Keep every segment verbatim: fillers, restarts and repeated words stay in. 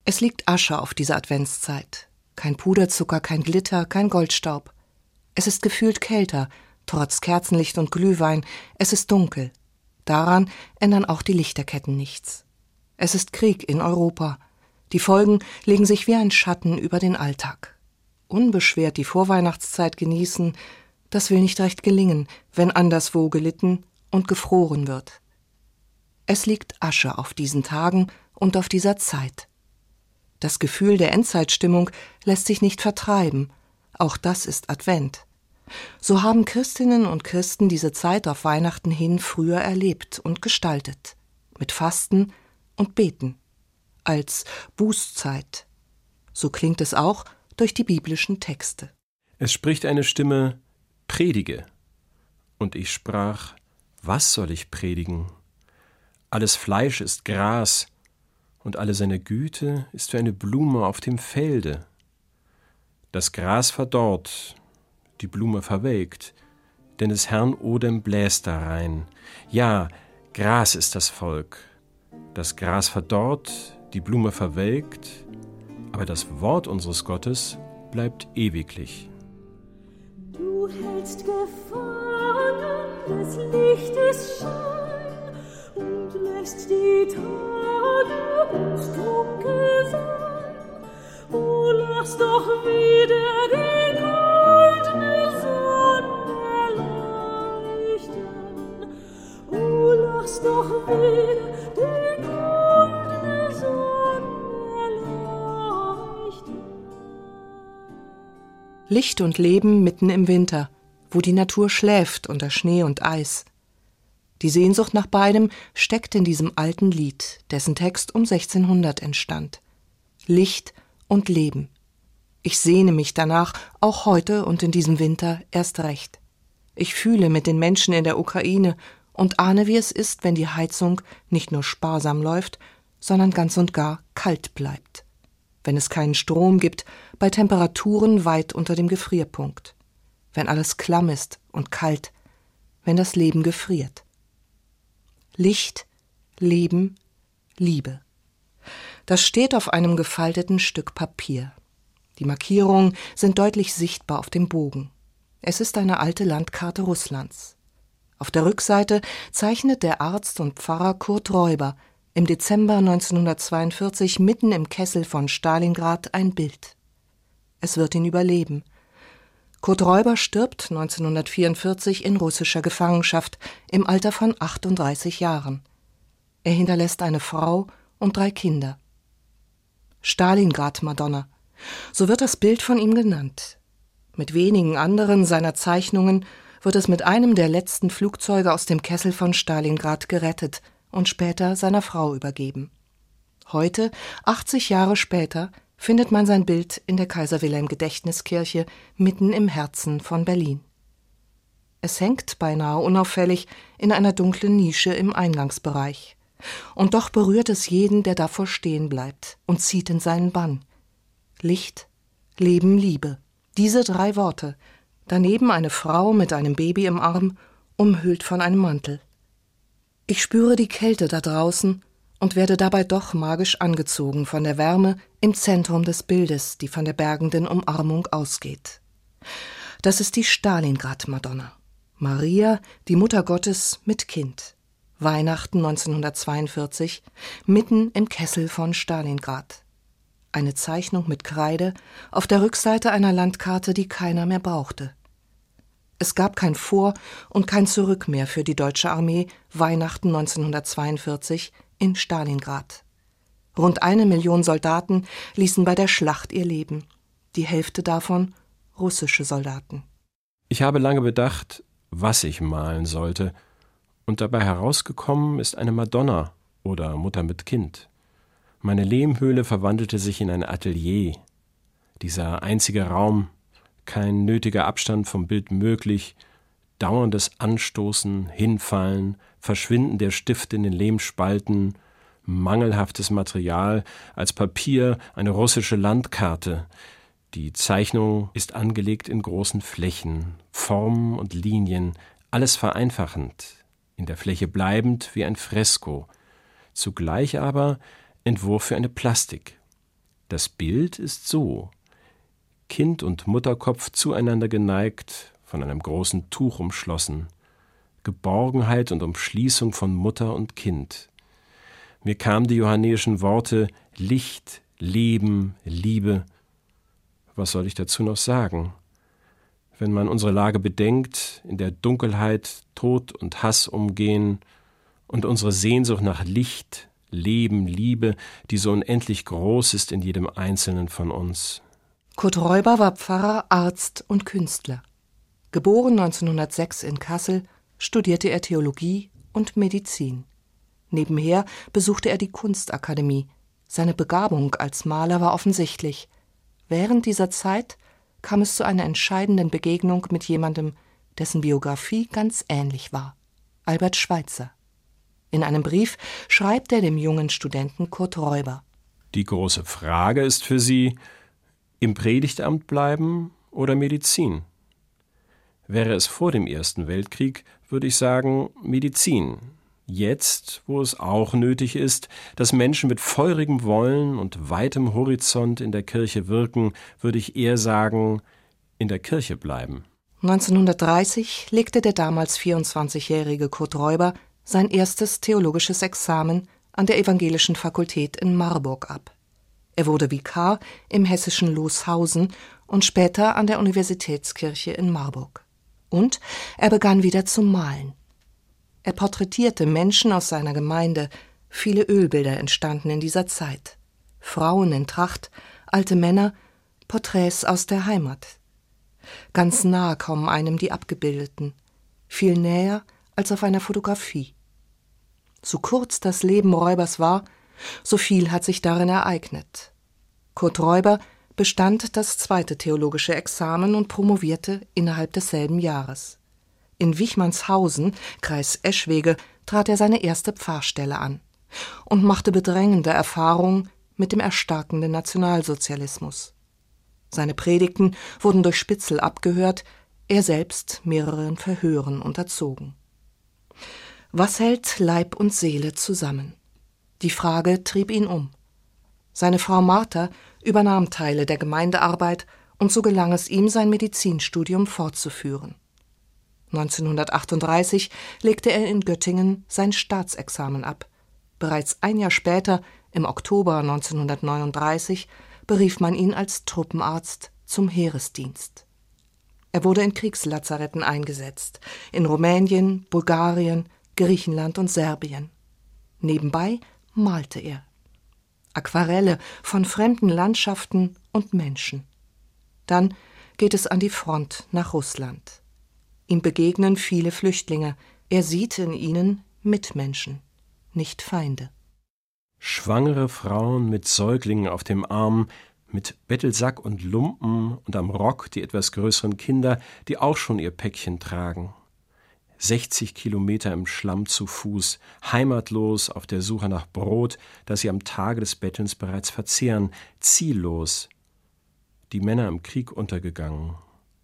Es liegt Asche auf dieser Adventszeit. Kein Puderzucker, kein Glitter, kein Goldstaub. Es ist gefühlt kälter, trotz Kerzenlicht und Glühwein. Es ist dunkel. Daran ändern auch die Lichterketten nichts. Es ist Krieg in Europa. Die Folgen legen sich wie ein Schatten über den Alltag. Unbeschwert die Vorweihnachtszeit genießen, das will nicht recht gelingen, wenn anderswo gelitten und gefroren wird. Es liegt Asche auf diesen Tagen und auf dieser Zeit. Das Gefühl der Endzeitstimmung lässt sich nicht vertreiben. Auch das ist Advent. So haben Christinnen und Christen diese Zeit auf Weihnachten hin früher erlebt und gestaltet. Mit Fasten und Beten. Als Bußzeit. So klingt es auch durch die biblischen Texte. Es spricht eine Stimme: Predige. Und ich sprach: Was soll ich predigen? Alles Fleisch ist Gras, und alle seine Güte ist wie eine Blume auf dem Felde. Das Gras verdorrt, die Blume verwelkt, denn des Herrn Odem bläst darein. Ja, Gras ist das Volk. Das Gras verdorrt, die Blume verwelkt, aber das Wort unseres Gottes bleibt ewiglich. Du hältst gefangen des Lichtes Schein und lässt die Tage uns dunkel sein. O, lass doch wieder die goldene Sonne leuchten. O, lass doch wieder die goldene Sonne leuchten. Licht und Leben mitten im Winter, wo die Natur schläft unter Schnee und Eis. Die Sehnsucht nach beidem steckt in diesem alten Lied, dessen Text um sechzehnhundert entstand. Licht und Leben. Ich sehne mich danach, auch heute und in diesem Winter erst recht. Ich fühle mit den Menschen in der Ukraine und ahne, wie es ist, wenn die Heizung nicht nur sparsam läuft, sondern ganz und gar kalt bleibt. Wenn es keinen Strom gibt, bei Temperaturen weit unter dem Gefrierpunkt. Wenn alles klamm ist und kalt, wenn das Leben gefriert. Licht, Leben, Liebe. Das steht auf einem gefalteten Stück Papier. Die Markierungen sind deutlich sichtbar auf dem Bogen. Es ist eine alte Landkarte Russlands. Auf der Rückseite zeichnet der Arzt und Pfarrer Kurt Räuber im Dezember neunzehnhundertzweiundvierzig mitten im Kessel von Stalingrad ein Bild. Es wird ihn überleben. Kurt Räuber stirbt neunzehnhundertvierundvierzig in russischer Gefangenschaft im Alter von achtunddreißig Jahren. Er hinterlässt eine Frau und drei Kinder. Stalingrad-Madonna, so wird das Bild von ihm genannt. Mit wenigen anderen seiner Zeichnungen wird es mit einem der letzten Flugzeuge aus dem Kessel von Stalingrad gerettet und später seiner Frau übergeben. Heute, achtzig Jahre später, findet man sein Bild in der Kaiser-Wilhelm-Gedächtniskirche mitten im Herzen von Berlin. Es hängt beinahe unauffällig in einer dunklen Nische im Eingangsbereich. Und doch berührt es jeden, der davor stehen bleibt und zieht in seinen Bann. Licht, Leben, Liebe. Diese drei Worte. Daneben eine Frau mit einem Baby im Arm, umhüllt von einem Mantel. Ich spüre die Kälte da draußen und werde dabei doch magisch angezogen von der Wärme im Zentrum des Bildes, die von der bergenden Umarmung ausgeht. Das ist die Stalingrad-Madonna. Maria, die Mutter Gottes mit Kind. Weihnachten neunzehnhundertzweiundvierzig, mitten im Kessel von Stalingrad. Eine Zeichnung mit Kreide auf der Rückseite einer Landkarte, die keiner mehr brauchte. Es gab kein Vor- und kein Zurück mehr für die deutsche Armee Weihnachten neunzehnhundertzweiundvierzig in Stalingrad. Rund eine Million Soldaten ließen bei der Schlacht ihr Leben. Die Hälfte davon russische Soldaten. Ich habe lange bedacht, was ich malen sollte, und dabei herausgekommen ist eine Madonna oder Mutter mit Kind. Meine Lehmhöhle verwandelte sich in ein Atelier. Dieser einzige Raum, kein nötiger Abstand vom Bild möglich, dauerndes Anstoßen, Hinfallen, Verschwinden der Stifte in den Lehmspalten, mangelhaftes Material, als Papier eine russische Landkarte. Die Zeichnung ist angelegt in großen Flächen, Formen und Linien, alles vereinfachend, in der Fläche bleibend wie ein Fresko, zugleich aber Entwurf für eine Plastik. Das Bild ist so: Kind und Mutterkopf zueinander geneigt, von einem großen Tuch umschlossen. Geborgenheit und Umschließung von Mutter und Kind. Mir kamen die johannäischen Worte Licht, Leben, Liebe. Was soll ich dazu noch sagen? Wenn man unsere Lage bedenkt, in der Dunkelheit Tod und Hass umgehen und unsere Sehnsucht nach Licht, Leben, Liebe, die so unendlich groß ist in jedem Einzelnen von uns. Kurt Räuber war Pfarrer, Arzt und Künstler. Geboren neunzehnhundertsechs in Kassel, studierte er Theologie und Medizin. Nebenher besuchte er die Kunstakademie. Seine Begabung als Maler war offensichtlich. Während dieser Zeit kam es zu einer entscheidenden Begegnung mit jemandem, dessen Biografie ganz ähnlich war: Albert Schweitzer. In einem Brief schreibt er dem jungen Studenten Kurt Räuber: Die große Frage ist für Sie, im Predigtamt bleiben oder Medizin? Wäre es vor dem Ersten Weltkrieg, würde ich sagen Medizin. Jetzt, wo es auch nötig ist, dass Menschen mit feurigem Wollen und weitem Horizont in der Kirche wirken, würde ich eher sagen, in der Kirche bleiben. neunzehnhundertdreißig legte der damals vierundzwanzigjährige Kurt Räuber sein erstes theologisches Examen an der Evangelischen Fakultät in Marburg ab. Er wurde Vikar im hessischen Loshausen und später an der Universitätskirche in Marburg. Und er begann wieder zu malen. Er porträtierte Menschen aus seiner Gemeinde. Viele Ölbilder entstanden in dieser Zeit. Frauen in Tracht, alte Männer, Porträts aus der Heimat. Ganz nah kommen einem die Abgebildeten, viel näher als auf einer Fotografie. So kurz das Leben Räubers war, so viel hat sich darin ereignet. Kurt Räuber bestand das zweite theologische Examen und promovierte innerhalb desselben Jahres. In Wichmannshausen, Kreis Eschwege, trat er seine erste Pfarrstelle an und machte bedrängende Erfahrungen mit dem erstarkenden Nationalsozialismus. Seine Predigten wurden durch Spitzel abgehört, er selbst mehreren Verhören unterzogen. Was hält Leib und Seele zusammen? Die Frage trieb ihn um. Seine Frau Martha übernahm Teile der Gemeindearbeit und so gelang es ihm, sein Medizinstudium fortzuführen. neunzehnhundertachtunddreißig legte er in Göttingen sein Staatsexamen ab. Bereits ein Jahr später, im Oktober neunzehnhundertneununddreißig, berief man ihn als Truppenarzt zum Heeresdienst. Er wurde in Kriegslazaretten eingesetzt, in Rumänien, Bulgarien, Griechenland und Serbien. Nebenbei malte er. Aquarelle von fremden Landschaften und Menschen. Dann geht es an die Front nach Russland. Ihm begegnen viele Flüchtlinge. Er sieht in ihnen Mitmenschen, nicht Feinde. Schwangere Frauen mit Säuglingen auf dem Arm, mit Bettelsack und Lumpen und am Rock die etwas größeren Kinder, die auch schon ihr Päckchen tragen. sechzig Kilometer im Schlamm zu Fuß, heimatlos auf der Suche nach Brot, das sie am Tage des Bettelns bereits verzehren, ziellos. Die Männer im Krieg untergegangen.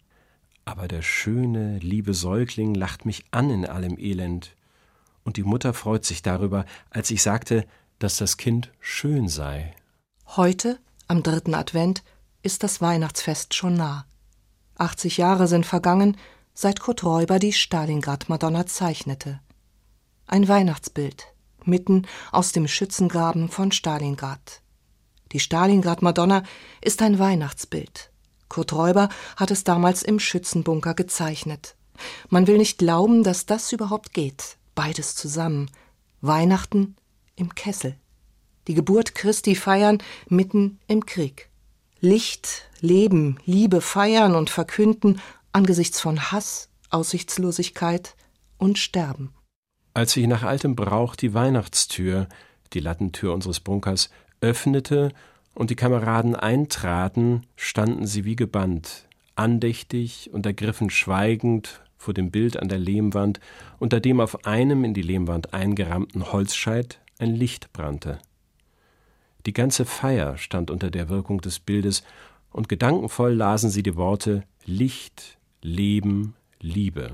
Aber der schöne, liebe Säugling lacht mich an in allem Elend. Und die Mutter freut sich darüber, als ich sagte, dass das Kind schön sei. Heute, am dritten Advent, ist das Weihnachtsfest schon nah. achtzig Jahre sind vergangen, seit Kurt Räuber die Stalingrad-Madonna zeichnete. Ein Weihnachtsbild, mitten aus dem Schützengraben von Stalingrad. Die Stalingrad-Madonna ist ein Weihnachtsbild. Kurt Räuber hat es damals im Schützenbunker gezeichnet. Man will nicht glauben, dass das überhaupt geht. Beides zusammen. Weihnachten im Kessel. Die Geburt Christi feiern mitten im Krieg. Licht, Leben, Liebe feiern und verkünden angesichts von Hass, Aussichtslosigkeit und Sterben. Als ich nach altem Brauch die Weihnachtstür, die Lattentür unseres Bunkers, öffnete und die Kameraden eintraten, standen sie wie gebannt, andächtig und ergriffen schweigend vor dem Bild an der Lehmwand, unter dem auf einem in die Lehmwand eingerammten Holzscheit ein Licht brannte. Die ganze Feier stand unter der Wirkung des Bildes, und gedankenvoll lasen sie die Worte Licht, Leben, Liebe.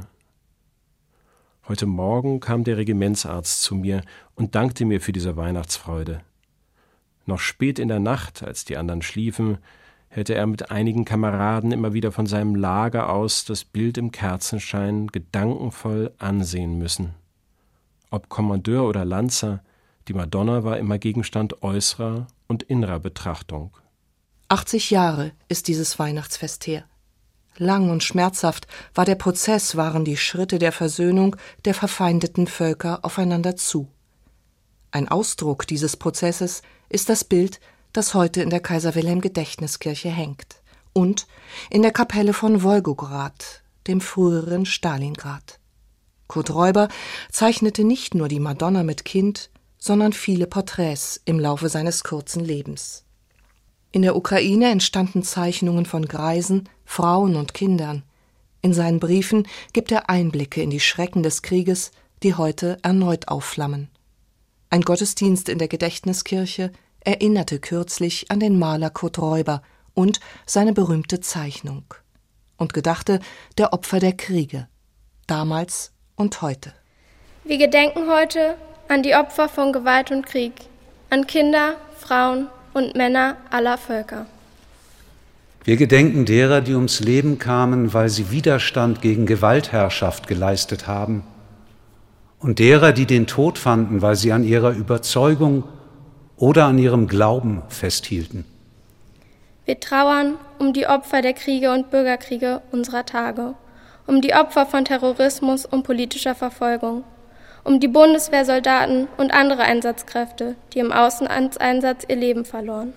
Heute Morgen kam der Regimentsarzt zu mir und dankte mir für diese Weihnachtsfreude. Noch spät in der Nacht, als die anderen schliefen, hätte er mit einigen Kameraden immer wieder von seinem Lager aus das Bild im Kerzenschein gedankenvoll ansehen müssen. Ob Kommandeur oder Lanzer, die Madonna war immer Gegenstand äußerer und innerer Betrachtung. achtzig Jahre ist dieses Weihnachtsfest her. Lang und schmerzhaft war der Prozess, waren die Schritte der Versöhnung der verfeindeten Völker aufeinander zu. Ein Ausdruck dieses Prozesses ist das Bild, das heute in der Kaiser-Wilhelm-Gedächtniskirche hängt und in der Kapelle von Wolgograd, dem früheren Stalingrad. Kurt Räuber zeichnete nicht nur die Madonna mit Kind, sondern viele Porträts im Laufe seines kurzen Lebens. In der Ukraine entstanden Zeichnungen von Greisen, Frauen und Kindern. In seinen Briefen gibt er Einblicke in die Schrecken des Krieges, die heute erneut aufflammen. Ein Gottesdienst in der Gedächtniskirche erinnerte kürzlich an den Maler Kurt Räuber und seine berühmte Zeichnung und gedachte der Opfer der Kriege, damals und heute. Wir gedenken heute an die Opfer von Gewalt und Krieg, an Kinder, Frauen und Männer aller Völker. Wir gedenken derer, die ums Leben kamen, weil sie Widerstand gegen Gewaltherrschaft geleistet haben, und derer, die den Tod fanden, weil sie an ihrer Überzeugung oder an ihrem Glauben festhielten. Wir trauern um die Opfer der Kriege und Bürgerkriege unserer Tage, um die Opfer von Terrorismus und politischer Verfolgung, um die Bundeswehrsoldaten und andere Einsatzkräfte, die im Auslandseinsatz ihr Leben verloren.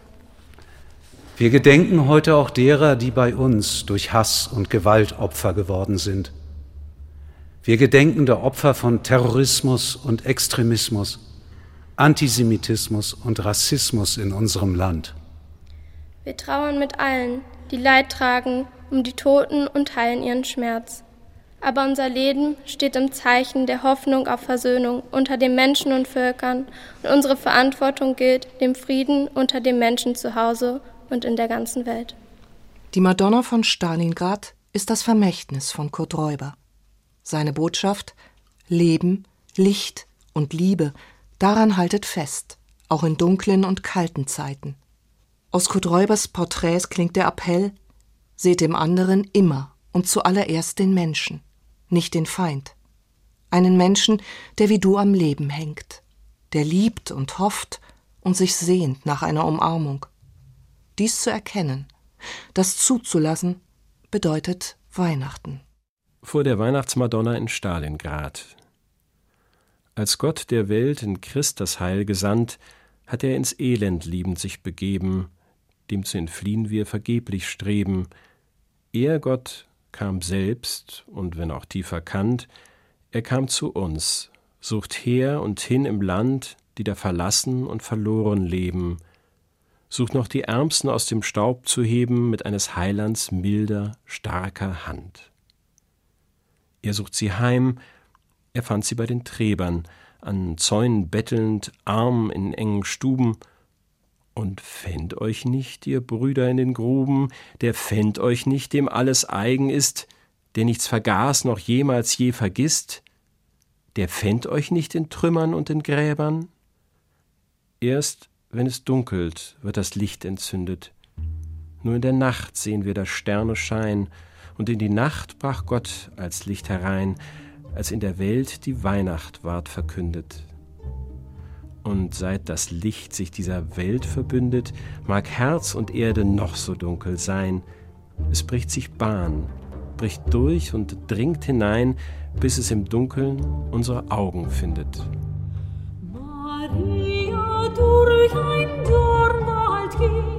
Wir gedenken heute auch derer, die bei uns durch Hass und Gewalt Opfer geworden sind. Wir gedenken der Opfer von Terrorismus und Extremismus, Antisemitismus und Rassismus in unserem Land. Wir trauern mit allen, die Leid tragen, um die Toten und teilen ihren Schmerz. Aber unser Leben steht im Zeichen der Hoffnung auf Versöhnung unter den Menschen und Völkern und unsere Verantwortung gilt dem Frieden unter den Menschen zu Hause und in der ganzen Welt. Die Madonna von Stalingrad ist das Vermächtnis von Kurt Räuber. Seine Botschaft: Leben, Licht und Liebe, daran haltet fest, auch in dunklen und kalten Zeiten. Aus Kurt Räubers Porträts klingt der Appell: Seht dem anderen immer und zuallererst den Menschen, nicht den Feind. Einen Menschen, der wie du am Leben hängt, der liebt und hofft und sich sehnt nach einer Umarmung. Dies zu erkennen, das zuzulassen, bedeutet Weihnachten. Vor der Weihnachtsmadonna in Stalingrad. Als Gott der Welt in Christ das Heil gesandt, hat er ins Elend liebend sich begeben, dem zu entfliehen wir vergeblich streben. Er, Gott, kam selbst, und wenn auch tief verkannt, er kam zu uns, sucht her und hin im Land, die da verlassen und verloren leben, sucht noch die Ärmsten aus dem Staub zu heben mit eines Heilands milder, starker Hand. Er sucht sie heim, er fand sie bei den Träbern, an Zäunen bettelnd, arm in engen Stuben. Und fänd euch nicht, ihr Brüder in den Gruben, der fänd euch nicht, dem alles eigen ist, der nichts vergaß noch jemals je vergisst, der fänd euch nicht in Trümmern und in Gräbern? Erst wenn es dunkelt, wird das Licht entzündet. Nur in der Nacht sehen wir das Sterneschein, und in die Nacht brach Gott als Licht herein, als in der Welt die Weihnacht ward verkündet. Und seit das Licht sich dieser Welt verbündet, mag Herz und Erde noch so dunkel sein, es bricht sich Bahn, bricht durch und dringt hinein, bis es im Dunkeln unsere Augen findet. Maria durch ein Dornwald geht,